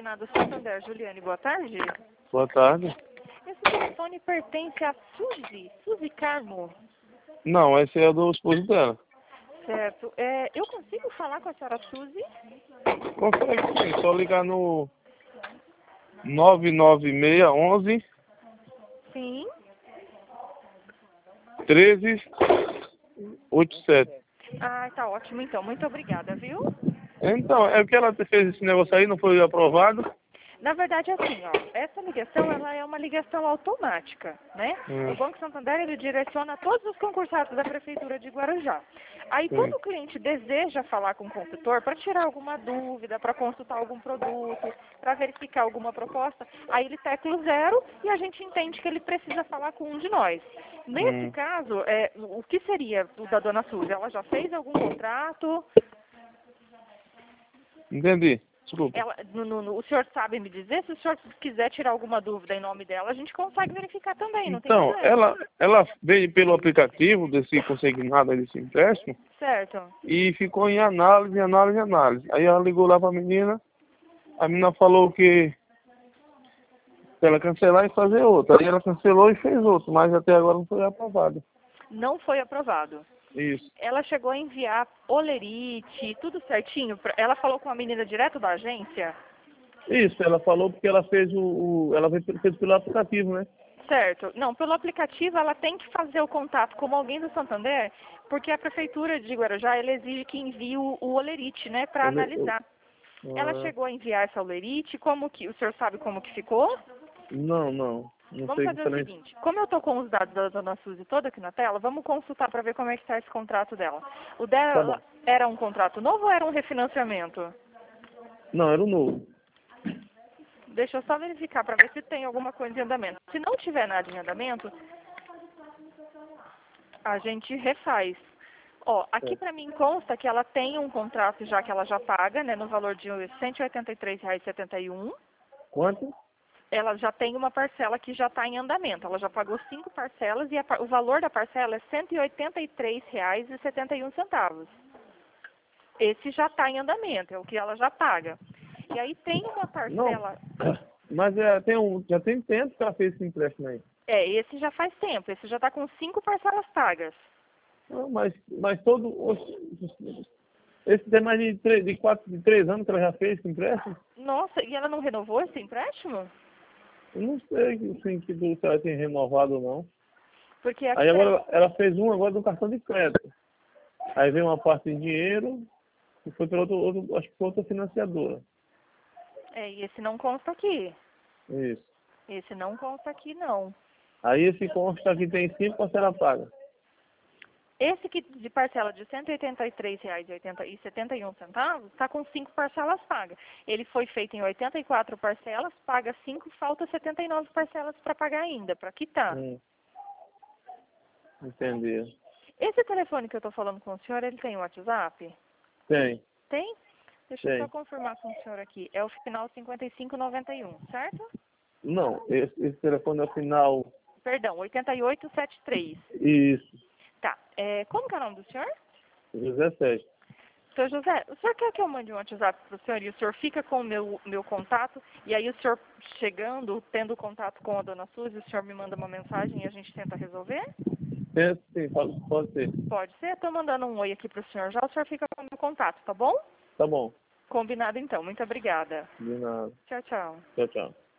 Finado Santander. Juliane, boa tarde. Boa tarde. Esse telefone pertence a Suzy Carmo. Não, esse é do esposo dela. Certo. Eu consigo falar com a senhora Suzy? Consegue sim, só ligar no 99611 Sim. 1387. Ah, tá ótimo então. Muito obrigada, viu? Então, é que ela fez esse negócio aí, não foi aprovado? Na verdade, assim, ó, essa ligação, ela é uma ligação automática, né? O Banco Santander, ele direciona todos os concursados da Prefeitura de Guarujá. Aí, quando o cliente deseja falar com o consultor para tirar alguma dúvida, para consultar algum produto, para verificar alguma proposta, aí ele tecla o 0 e a gente entende que ele precisa falar com um de nós. Nesse caso, o que seria o da dona Suzy? Ela já fez algum contrato? Entendi. Desculpa. O senhor sabe me dizer? Se o senhor quiser tirar alguma dúvida em nome dela, a gente consegue verificar também, não tem Então, problema. ela veio pelo aplicativo desse consignado, desse empréstimo, Certo. e ficou em análise. Aí ela ligou lá pra menina, a menina falou que ela cancelar e fazer outra. Aí ela cancelou e fez outro, mas até agora não foi aprovado. Não foi aprovado. Isso. Ela chegou a enviar olerite, tudo certinho. Ela falou com a menina direto da agência? Isso, ela falou porque ela fez ela fez pelo aplicativo, né? Certo. Não, pelo aplicativo ela tem que fazer o contato com alguém do Santander, porque a Prefeitura de Guarujá, ela exige que envie o olerite, né, para analisar. Ela chegou a enviar essa olerite, o senhor sabe como que ficou? Não Vamos sei fazer o diferente. seguinte, como eu estou com os dados da dona Suzy toda aqui na tela, vamos consultar para ver como é que está esse contrato dela. O Tá dela bom. era um contrato novo ou era um refinanciamento? Não, era o novo. Deixa eu só verificar para ver se tem alguma coisa em andamento. Se não tiver nada em andamento, a gente refaz. Ó, aqui para mim consta que ela tem um contrato já que ela já paga, né, no valor de R$ 183,71. Quanto? Ela já tem uma parcela que já está em andamento. Ela já pagou 5 parcelas e o valor da parcela é R$ 183,71. Esse já está em andamento, é o que ela já paga. E aí tem uma Não, parcela... mas já tem tempo que ela fez esse empréstimo aí. Esse já faz tempo, esse já está com 5 parcelas pagas. Não, mas esse tem mais de 3 anos que ela já fez esse empréstimo? Nossa, e ela não renovou esse empréstimo? Eu não sei assim, se ela tem renovado ou não. Porque aqui Aí agora ela fez um agora do cartão de crédito. Aí veio uma parte em dinheiro e foi para acho que foi outra financiadora. e esse não consta aqui. Isso. Esse não consta aqui, não. Aí esse consta aqui tem 5 parcelas pagas. Esse que de parcela de R$ 183,71 está com 5 parcelas pagas. Ele foi feito em 84 parcelas, paga 5, falta 79 parcelas para pagar ainda, para quitar. Entendi. Esse telefone que eu estou falando com o senhor, ele tem WhatsApp? Tem. Tem? Deixa eu só Tem. confirmar com o senhor aqui. É o final 5591, certo? Não, esse telefone é o final. Perdão, 8873. Isso. Tá. Como que é o nome do senhor? José Sérgio. Seu José, o senhor quer que eu mande um WhatsApp para o senhor e o senhor fica com o meu contato e aí o senhor chegando, tendo contato com a dona Suzy, o senhor me manda uma mensagem e a gente tenta resolver? Sim, pode ser. Pode ser? Estou mandando um oi aqui para o senhor já, o senhor fica com o meu contato, tá bom? Tá bom. Combinado então. Muito obrigada. De nada. Tchau, tchau. Tchau, tchau.